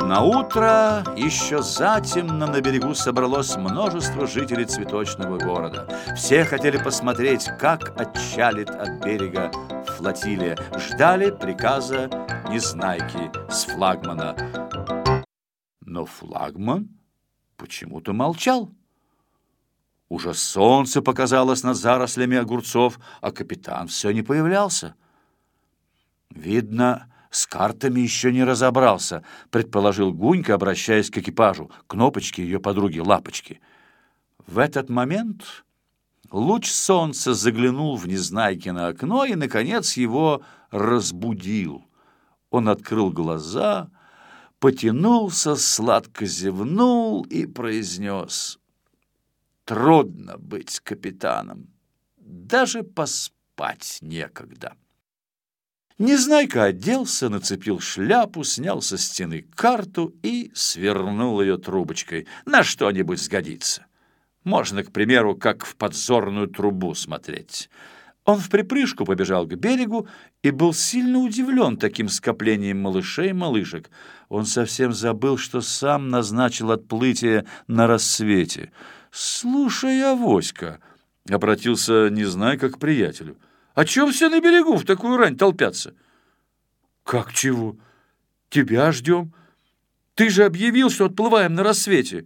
Наутро еще затемно на берегу собралось множество жителей цветочного города. Все хотели посмотреть, как отчалит от берега флотилия. Ждали приказа Незнайки с флагмана. Но флагман почему-то молчал. Уже солнце показалось над зарослями огурцов, а капитан все не появлялся. «Видно, с картами еще не разобрался», — предположил Гунька, обращаясь к экипажу, Кнопочке и ее подруге Лапочке. В этот момент луч солнца заглянул в Незнайкино окно и, наконец, его разбудил. Он открыл глаза, потянулся, сладко зевнул и произнес: «Трудно быть капитаном, даже поспать некогда». Незнайка оделся, нацепил шляпу, снял со стены карту и свернул ее трубочкой. На что-нибудь сгодится. Можно, к примеру, как в подзорную трубу смотреть. Он вприпрыжку побежал к берегу и был сильно удивлен таким скоплением малышей и малышек. Он совсем забыл, что сам назначил отплытие на рассвете. «Слушай, Авоська», — обратился Незнайка к приятелю, — «о чем все на берегу в такую рань толпятся?» «Как чего? Тебя ждем. Ты же объявил, что отплываем на рассвете».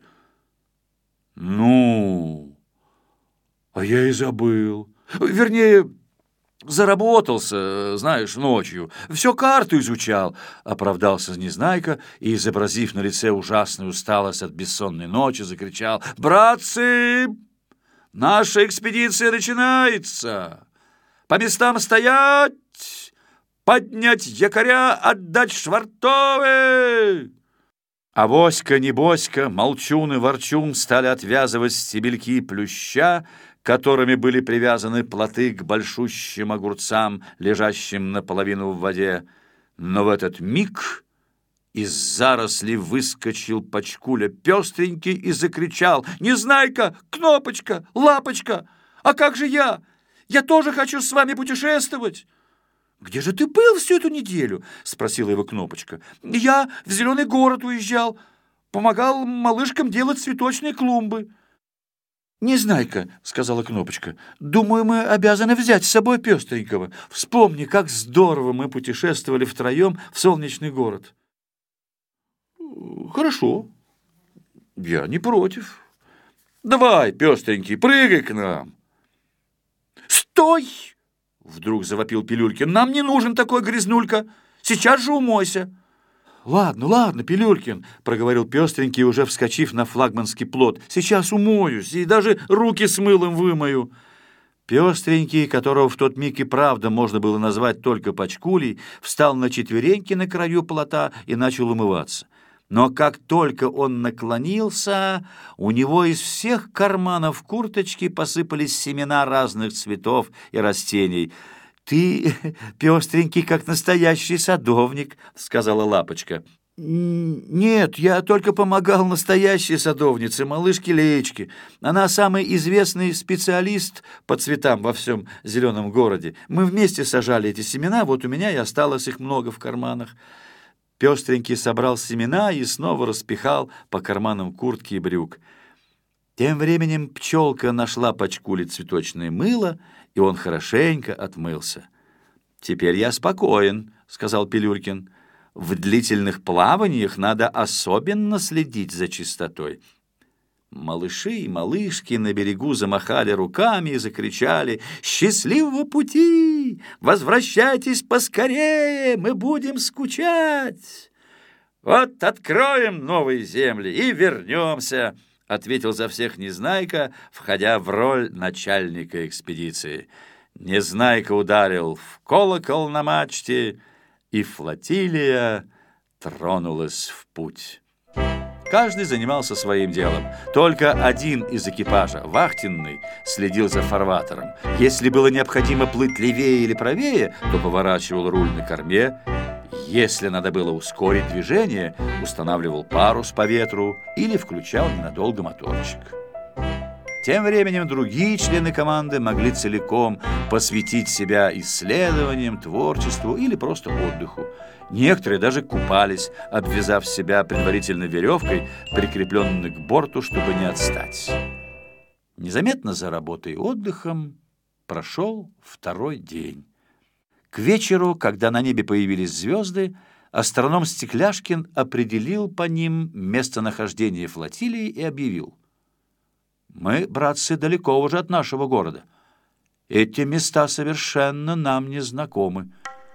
«Ну, а я и забыл. Вернее, заработался, знаешь, ночью. Все карту изучал», — оправдался Незнайка и, изобразив на лице ужасную усталость от бессонной ночи, закричал: «Братцы, наша экспедиция начинается! По местам стоять! Поднять якоря, отдать швартовы!» Авоська, Небоська, Молчун и Ворчун стали отвязывать стебельки плюща, которыми были привязаны плоты к большущим огурцам, лежащим наполовину в воде. Но в этот миг из зарослей выскочил Пачкуля Пестренький и закричал: «Незнайка, Кнопочка, Лапочка, а как же я? Я тоже хочу с вами путешествовать!» «Где же ты был всю эту неделю?» — спросила его Кнопочка. «Я в Зеленый город уезжал, помогал малышкам делать цветочные клумбы». «Незнайка», — сказала Кнопочка, — «думаю, мы обязаны взять с собой Пестренького. Вспомни, как здорово мы путешествовали втроем в Солнечный город». «Хорошо, я не против. Давай, Пестренький, прыгай к нам». «Стой!» — вдруг завопил Пилюлькин. «Нам не нужен такой грязнулька. Сейчас же умойся». «Ладно, ладно, Пилюлькин», — проговорил Пестренький, уже вскочив на флагманский плот. «Сейчас умоюсь и даже руки с мылом вымою». Пестренький, которого в тот миг и правда можно было назвать только Пачкулей, встал на четвереньки на краю плота и начал умываться. Но как только он наклонился, у него из всех карманов курточки посыпались семена разных цветов и растений. «Ты, Пестренький, как настоящий садовник», — сказала Лапочка. «Нет, я только помогал настоящей садовнице, малышке Леечке. Она самый известный специалист по цветам во всем Зеленом городе. Мы вместе сажали эти семена, вот у меня и осталось их много в карманах». Пестренький собрал семена и снова распихал по карманам куртки и брюк. Тем временем пчелка нашла Пачкуле цветочное мыло, и он хорошенько отмылся. «Теперь я спокоен», — сказал Пилюлькин. «В длительных плаваниях надо особенно следить за чистотой». Малыши и малышки на берегу замахали руками и закричали: «Счастливого пути! Возвращайтесь поскорее, мы будем скучать!» «Вот откроем новые земли и вернемся», — ответил за всех Незнайка, входя в роль начальника экспедиции. Незнайка ударил в колокол на мачте, и флотилия тронулась в путь. Каждый занимался своим делом. Только один из экипажа, вахтенный, следил за фарватером. Если было необходимо плыть левее или правее, то поворачивал руль на корме. Если надо было ускорить движение, устанавливал парус по ветру или включал ненадолго моторчик. Тем временем другие члены команды могли целиком посвятить себя исследованиям, творчеству или просто отдыху. Некоторые даже купались, обвязав себя предварительно веревкой, прикрепленной к борту, чтобы не отстать. Незаметно за работой и отдыхом прошел второй день. К вечеру, когда на небе появились звезды, астроном Стекляшкин определил по ним местонахождение флотилии и объявил: «Мы, братцы, далеко уже от нашего города. Эти места совершенно нам не знакомы».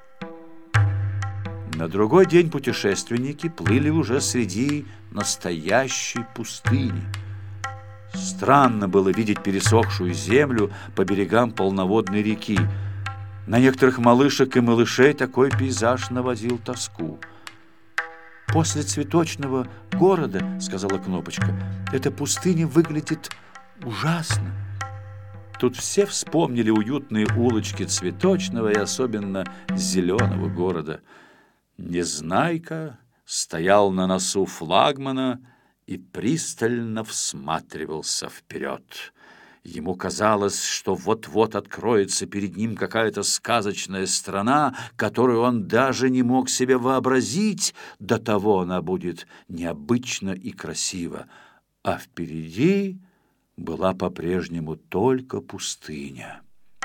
На другой день путешественники плыли уже среди настоящей пустыни. Странно было видеть пересохшую землю по берегам полноводной реки. На некоторых малышек и малышей такой пейзаж наводил тоску. «После цветочного города, — сказала Кнопочка, — эта пустыня выглядит ужасно». Тут все вспомнили уютные улочки цветочного и особенно зеленого города. Незнайка стоял на носу флагмана и пристально всматривался вперед. Ему казалось, что вот-вот откроется перед ним какая-то сказочная страна, которую он даже не мог себе вообразить, до того она будет необычна и красива. А впереди была по-прежнему только пустыня.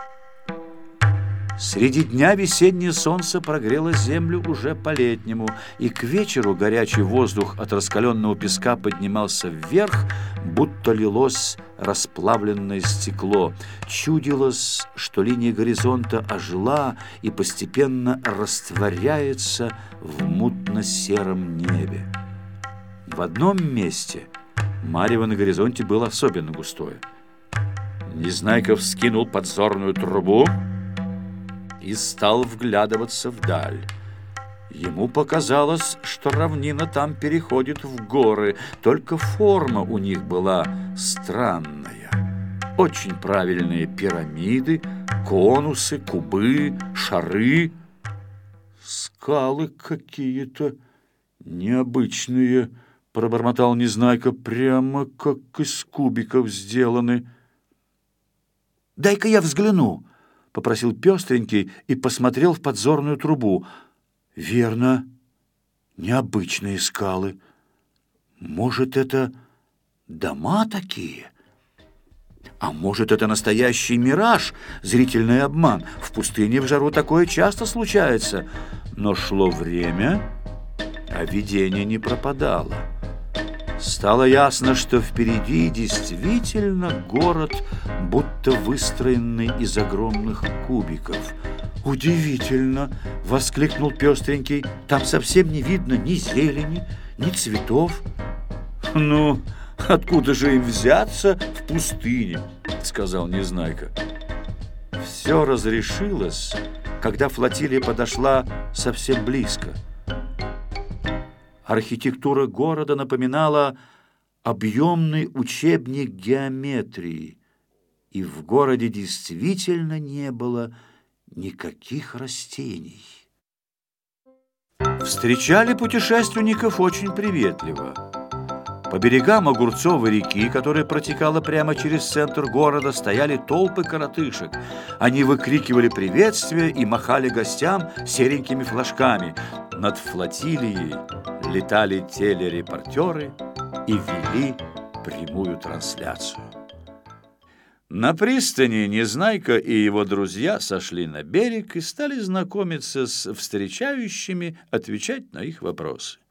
Среди дня весеннее солнце прогрело землю уже по-летнему, и к вечеру горячий воздух от раскаленного песка поднимался вверх, будто лилось расплавленное стекло. Чудилось, что линия горизонта ожила и постепенно растворяется в мутно-сером небе. В одном месте марево на горизонте было особенно густое. Незнайка вскинул подзорную трубу и стал вглядываться вдаль. Ему показалось, что равнина там переходит в горы, только форма у них была странная. Очень правильные пирамиды, конусы, кубы, шары. «Скалы какие-то необычные», — пробормотал Незнайка, — «прямо как из кубиков сделаны». «Дай-ка я взгляну», — попросил Пестренький и посмотрел в подзорную трубу. «Верно, необычные скалы. Может, это дома такие? А может, это настоящий мираж, зрительный обман? В пустыне в жару такое часто случается». Но шло время, а видение не пропадало. Стало ясно, что впереди действительно город, будто выстроенный из огромных кубиков. «Удивительно!» — воскликнул Пестренький. «Там совсем не видно ни зелени, ни цветов». «Ну, откуда же им взяться в пустыне?» — сказал Незнайка. Все разрешилось, когда флотилия подошла совсем близко. Архитектура города напоминала объемный учебник геометрии, и в городе действительно не было никаких растений. Встречали путешественников очень приветливо. По берегам Огурцовой реки, которая протекала прямо через центр города, стояли толпы коротышек. Они выкрикивали приветствия и махали гостям серенькими флажками. Над флотилией летали телерепортеры и вели прямую трансляцию. На пристани Незнайка и его друзья сошли на берег и стали знакомиться с встречающими, отвечать на их вопросы.